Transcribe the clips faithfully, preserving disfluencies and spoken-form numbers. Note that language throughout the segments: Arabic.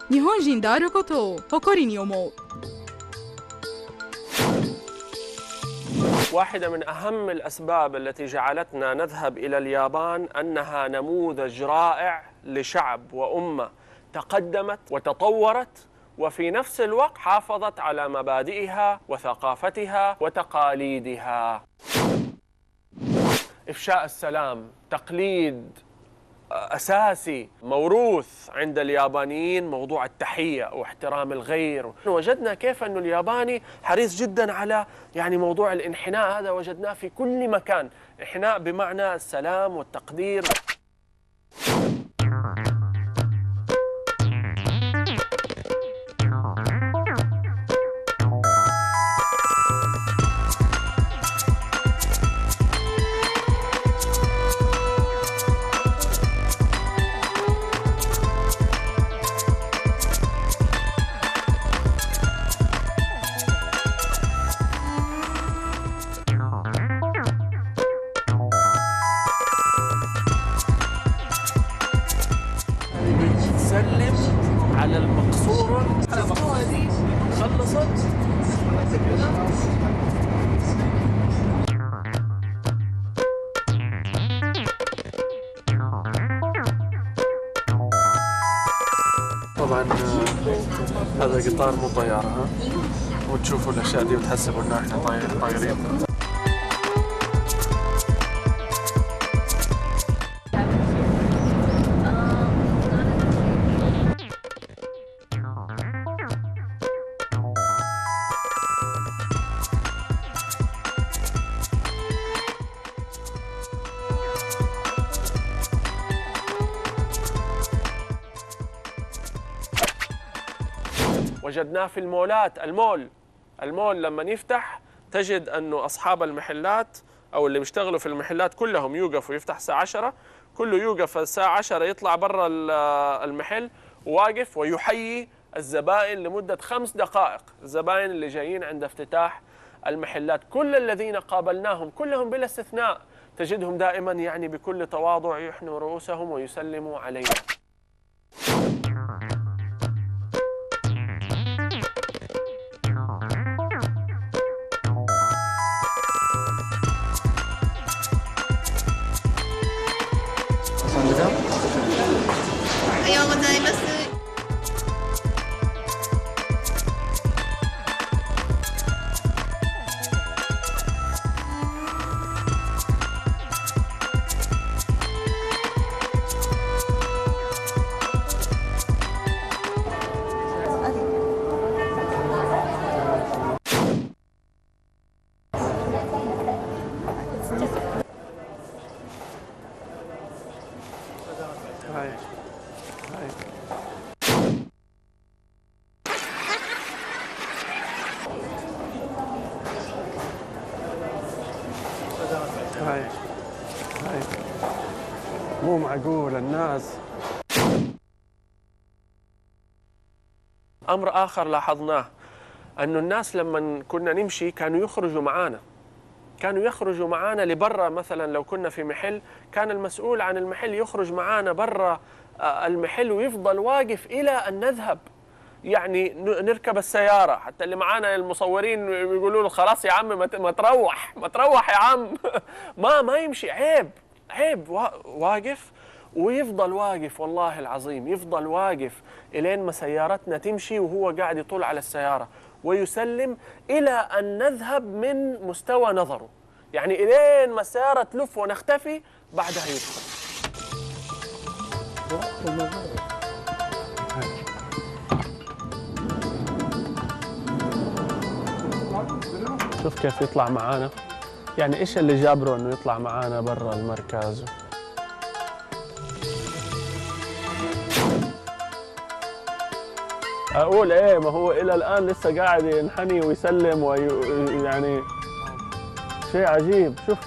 日本人であることを誇りに思う。 واحدة من أهم الأسباب التي جعلتنا نذهب إلى اليابان أنها نموذج رائع لشعب وأمة تقدمت وتطورت وفي نفس الوقت حافظت على مبادئها وثقافتها وتقاليدها. إفشاء السلام تقليد أساسي موروث عند اليابانيين، موضوع التحية واحترام الغير. وجدنا كيف أن الياباني حريص جدا على يعني موضوع الانحناء، هذا وجدناه في كل مكان، انحناء بمعنى السلام والتقدير. سلم على المقصورة هذه خلصت. طبعا هذا قطار مو طيارة، ها؟ وتشوفوا الأشياء دي وتحسبوا إن احنا طايرين. وجدناه في المولات. المول المول لما يفتح تجد أنه أصحاب المحلات أو اللي بيشتغلوا في المحلات كلهم يوقفوا، يفتح الساعة عشرة، كله يوقف الساعة عشرة، يطلع برا المحل واقف ويحيي الزبائن لمدة خمس دقائق، الزبائن اللي جايين عند افتتاح المحلات. كل الذين قابلناهم كلهم بلا استثناء تجدهم دائما يعني بكل تواضع يحنوا رؤوسهم ويسلموا علينا. هاي هاي هاي هاي مو معقول الناس. أمر آخر لاحظناه أنه الناس لما كنا نمشي كانوا يخرجوا معانا، كانوا يخرجوا معانا لبرا. مثلا لو كنا في محل كان المسؤول عن المحل يخرج معانا برا المحل ويفضل واقف إلى أن نذهب، يعني نركب السيارة. حتى اللي معانا المصورين يقولوا له خلاص يا عم ما تروح ما تروح يا عم ما ما يمشي، عيب عيب. واقف ويفضل واقف، والله العظيم يفضل واقف إلين ما سيارتنا تمشي وهو قاعد يطول على السيارة ويسلم إلى أن نذهب من مستوى نظره، يعني إلين ما السيارة تلف ونختفي بعدها يدخل. شوف كيف يطلع معانا، يعني إيش اللي جابره إنه يطلع معانا برا المركز. أقول إيه، ما هو إلى الآن لسه قاعد ينحني ويسلم ويعني شيء عجيب. شوف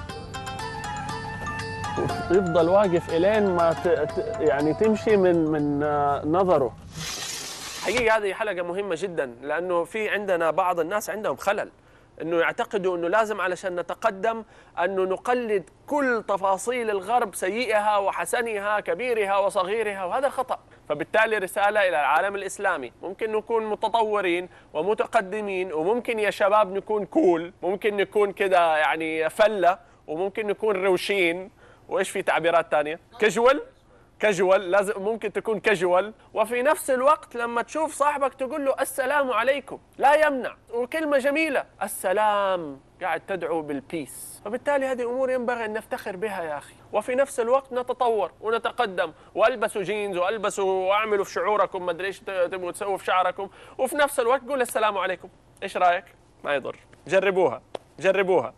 يفضل واقف إلين ما ت... يعني تمشي من من نظره. حقيقة هذه حلقة مهمة جدا، لأنه في عندنا بعض الناس عندهم خلل، أنه يعتقدوا أنه لازم علشان نتقدم أنه نقلد كل تفاصيل الغرب، سيئها وحسنها، كبيرها وصغيرها، وهذا خطأ. فبالتالي رسالة إلى العالم الإسلامي، ممكن نكون متطورين ومتقدمين، وممكن يا شباب نكون كول، ممكن نكون كده يعني فلة، وممكن نكون روشين، وإيش في تعبيرات تانية؟ كجول كجول لازم ممكن تكون كجول، وفي نفس الوقت لما تشوف صاحبك تقول له السلام عليكم، لا يمنع، وكلمة جميلة السلام، قاعد تدعو بالبيس. فبالتالي هذه أمور ينبغي أن نفتخر بها يا أخي، وفي نفس الوقت نتطور ونتقدم، والبسوا جينز والبسوا واعملوا في شعوركم، ما ادري ايش تبغوا تسووا في شعركم، وفي نفس الوقت قول السلام عليكم. ايش رايك؟ ما يضر، جربوها جربوها.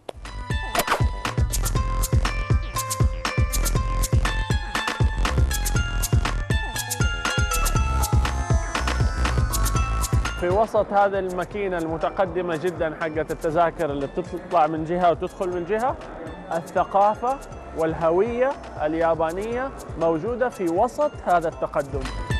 في وسط هذه الماكينة المتقدمة جدا حقت التذاكر اللي بتطلع من جهة وتدخل من جهة، الثقافة والهوية اليابانية موجودة في وسط هذا التقدم.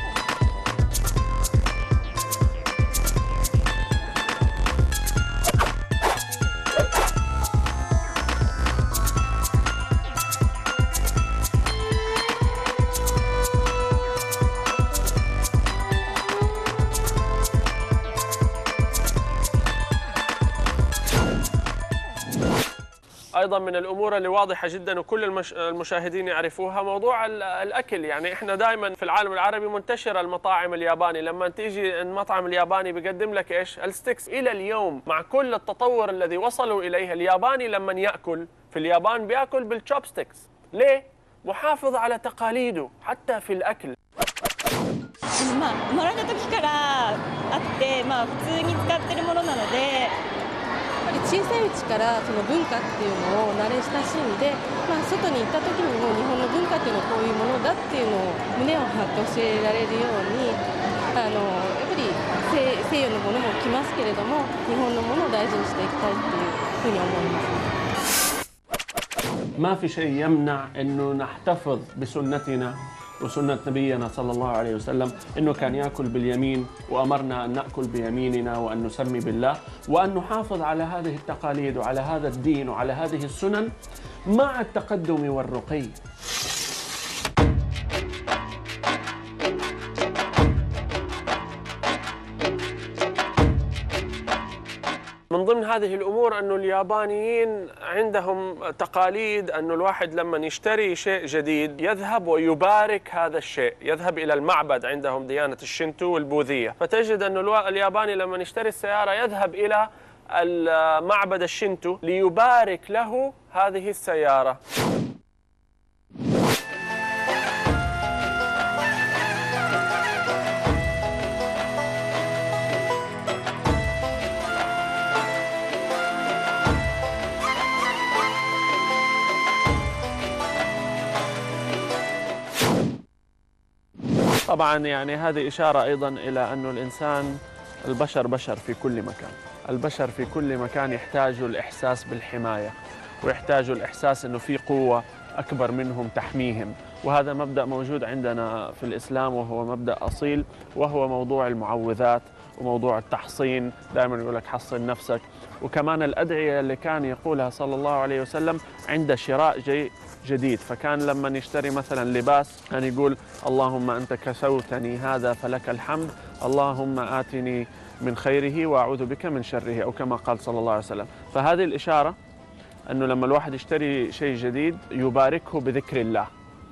أيضا من الأمور اللي واضحة جدا وكل المش... المشاهدين يعرفوها موضوع الأكل. يعني إحنا دائما في العالم العربي منتشرة المطاعم الياباني، لما تيجي المطعم الياباني بيقدم لك إيش؟ الستيكس. إلى اليوم مع كل التطور الذي وصلوا إليه، الياباني لما يأكل في اليابان بيأكل بالتشوبستيكس. ليه؟ محافظ على تقاليده حتى في الأكل. まあ生まれた時からあって、まあ普通に使ってるものなので。 小さいうちからその文化っていうのを慣れ親しんで、まあ、外に行った時にも日本の文化っていうのはこういうものだっていうのを胸を張って教えられるように、あのやっぱり 西, 西洋のものも来ますけれども、日本のものを大事にしていきたいっていうふうに思います。 ما في شيء يمنع إنه نحتفظ بسنتنا وسنة نبينا صلى الله عليه وسلم، إنه كان يأكل باليمين، وأمرنا أن نأكل بيميننا وأن نسمي بالله، وأن نحافظ على هذه التقاليد وعلى هذا الدين وعلى هذه السنن مع التقدم والرقي. من ضمن هذه الأمور أن اليابانيين عندهم تقاليد أن الواحد لما يشتري شيء جديد يذهب ويبارك هذا الشيء، يذهب إلى المعبد، عندهم ديانة الشينتو والبوذية، فتجد أن الياباني لما يشتري السيارة يذهب إلى المعبد الشينتو ليبارك له هذه السيارة. طبعا يعني هذه إشارة أيضا إلى أن الإنسان البشر بشر في كل مكان، البشر في كل مكان يحتاجوا الإحساس بالحماية، ويحتاجوا الإحساس أنه في قوة أكبر منهم تحميهم، وهذا مبدأ موجود عندنا في الإسلام وهو مبدأ أصيل، وهو موضوع المعوذات وموضوع التحصين، دائما يقول لك حصن نفسك، وكمان الأدعية اللي كان يقولها صلى الله عليه وسلم عند شراء شيء جديد. فكان لما يشتري مثلا لباس كان يقول اللهم أنت كسوتني هذا فلك الحمد، اللهم آتني من خيره وأعوذ بك من شره، أو كما قال صلى الله عليه وسلم. فهذه الإشارة أنه لما الواحد يشتري شيء جديد يباركه بذكر الله.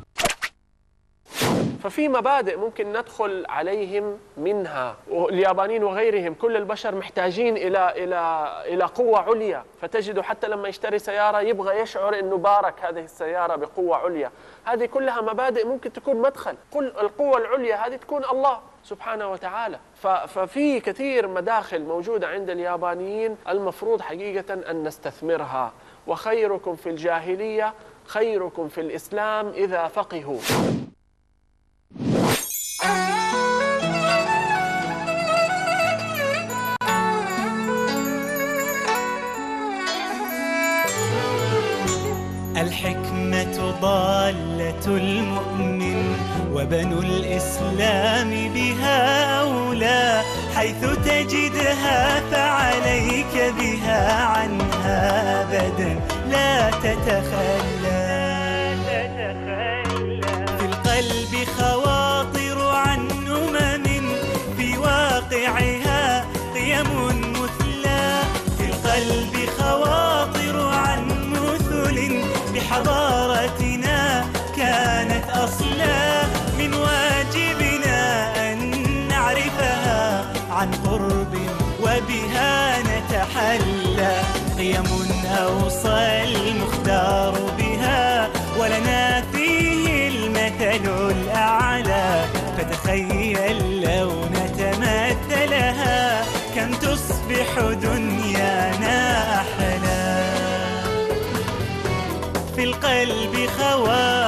ففي مبادئ ممكن ندخل عليهم منها، واليابانيين وغيرهم كل البشر محتاجين إلى إلى إلى قوة عليا، فتجده حتى لما يشتري سيارة يبغى يشعر إنه بارك هذه السيارة بقوة عليا. هذه كلها مبادئ ممكن تكون مدخل، كل القوة العليا هذه تكون الله سبحانه وتعالى. ففي كثير مداخل موجودة عند اليابانيين المفروض حقيقة أن نستثمرها. وخيركم في الجاهلية خيركم في الإسلام إذا فقهوا. الحكمة ضالة المؤمن، وبنو الإسلام بها أولى، حيث تجدها فعليك بها عنها أبدا لا تتخلى. في القلب خواطر عن أمم في واقعها قيم مثلى. في القلب خواطر عن مثل بحضارتنا كانت أصلا. من واجبنا أن نعرفها عن قرب وبها نتحلى. قيم أوصى المختار بها ولنا فيه المثل الأعلى. فتخيل لو نتمثلها كم تصبح دنيانا أحلى. في القلب خواتر